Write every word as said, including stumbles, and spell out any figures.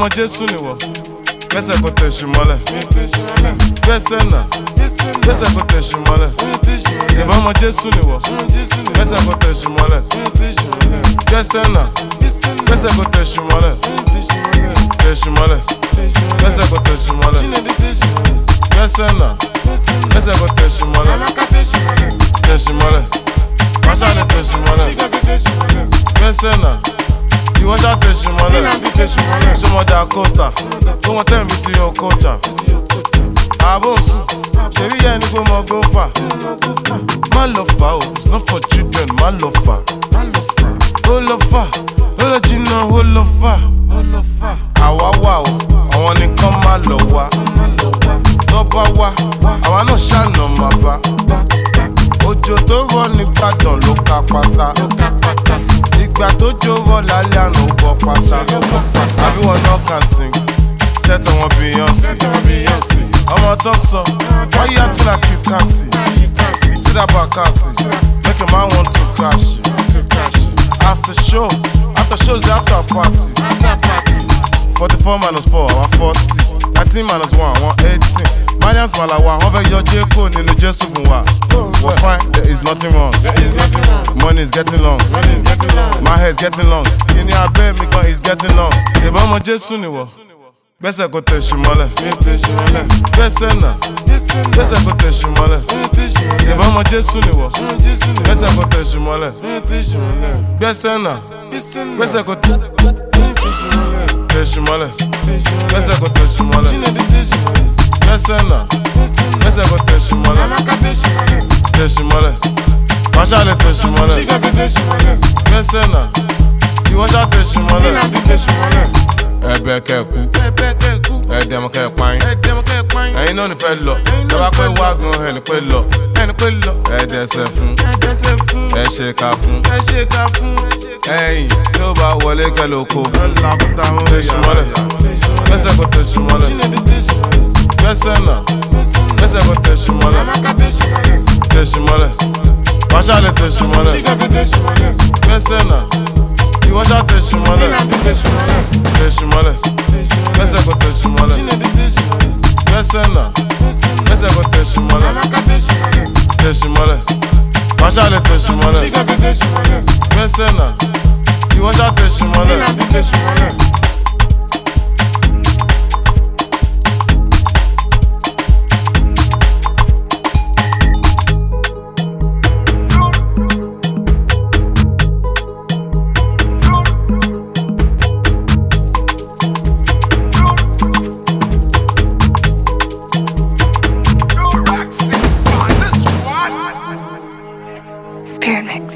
Jésù ni wọ. Gbẹ́sẹ̀ kò tẹ̀sù mọ́lẹ̀. Gbẹ́sẹ̀ náà. Gbẹ́sẹ̀ kò tẹ̀sù mọ́lẹ̀. Ìbọn ọmọ Jésù ni wọ. Gbẹ́sẹ̀ kò tẹ̀sù mọ́lẹ̀. Gbẹ́sẹ̀ náà. Gbẹ́sẹ̀ kò tẹ̀sù mọ́lẹ̀. Tẹ̀sù mọ́lẹ̀. Gbẹ́sẹ̀ kò tẹ̀sù mọ́lẹ̀. Gbẹ́sẹ̀ náà. Gbẹ́sẹ̀ kò tẹ̀sù mọ́lẹ̀. Tẹ̀sù mọ́lẹ̀. Masha le tẹ̀sù mọ́lẹ̀. Gbẹ́sẹ̀ náà. Ìwọ ṣá tẹ̀sù mọ́lẹ̀. Ṣé mo dà kósta? Kó wọn tẹ̀ mí ti yan kóńtà. Àbò ń sùn. Ṣèbí yẹn ni kò mọ gófà. Má lọ fà o, it's not for children, má lọ fà. Ó lọ fà, ó lọ jìnnà, ó lọ fà. Àwa wà o, àwọn nìkan má lọ wá. Tó bá wá, àwa náà ṣàna máa bá. Òjò tó rọ̀ ní Ìbàdàn ló ká pátá. Ìgbà tó jó rọ̀ lálẹ́ àná ó bọ́ pátá. Everyone now can sing, set on one Beyonce. Ọmọ tó sọ, why you acting like you can't see? See that back see, make a man want to crash. After show, after shows after party. Forty-four minus four, our forty. Nineteen minus one, one eighteen. Finance malawa, one fẹ́ yọ Jeko nínú Jésù fún wa. We're fine, there is nothing wrong. Money is getting long. My hair is getting long. Kini abẹ́ mi gan is getting long. Ìbọn ọmọ Jésù ni wọ. Gbẹ́sẹ̀ kò tẹ̀sù mọ́lẹ̀. Gbẹ́sẹ̀ náà. Gbẹ́sẹ̀ kò tẹ̀sù mọ́lẹ̀. Ìbọn ọmọ Jésù ni wọ. Gbẹ́sẹ̀ kò tẹ̀sù mọ́lẹ̀. Gbẹ́sẹ̀ náà. Gbẹ́sẹ̀ kò tẹ̀sù mọ́lẹ̀. Gbẹ́sẹ̀ kò tẹ̀sù mọ́lẹ̀. Gbẹ́sẹ̀ náà. Gbẹ́sẹ̀ kò tẹ̀sù mọ́lẹ̀. Tẹ̀sù mọ́lẹ̀. Masha le tẹ̀sù mọ́lẹ̀. Gbẹ́sẹ̀ náà. Ìwọ ṣá tẹ̀sù mọ́lẹ̀. Ẹ̀bẹ̀ kẹ́kù, ẹ̀dẹ̀mọ kẹ́páyín, ẹ̀yin náà ní fẹ́ lọ, tọ́ba pé wá gan ẹni pé lọ, ẹ̀dẹ̀sẹ̀ fún, ẹ̀ṣẹ̀ká fún, ẹ̀yìn tí ó bá wọlé kẹ́lò kó fún, tẹ̀sù mọ́lẹ̀, gbẹ́sẹ̀ kò tẹ̀sù mọ́lẹ̀, gbẹ́sẹ̀ náà, gbẹ́sẹ̀ kò tẹ̀sù mọ́lẹ̀, tẹ̀sù mọ́lẹ̀, Masha le tẹ̀sù mọ́lẹ̀, gbẹ́sẹ̀ náà. Ìwọ ṣá tẹ̀sù mọ́lẹ̀. Tẹ̀sù mọ́lẹ̀. Gbẹ́sẹ̀ kò tẹ̀sù mọ́lẹ̀. Gbẹ́sẹ̀ náà. Gbẹ́sẹ̀ kò tẹ̀sù mọ́lẹ̀. Tẹ̀sù mọ́lẹ̀. Masha le tẹ̀sù mọ́lẹ̀. Gbẹ́sẹ̀ náà. Ìwọ ṣá tẹ̀sù mọ́lẹ̀. Spirit mix.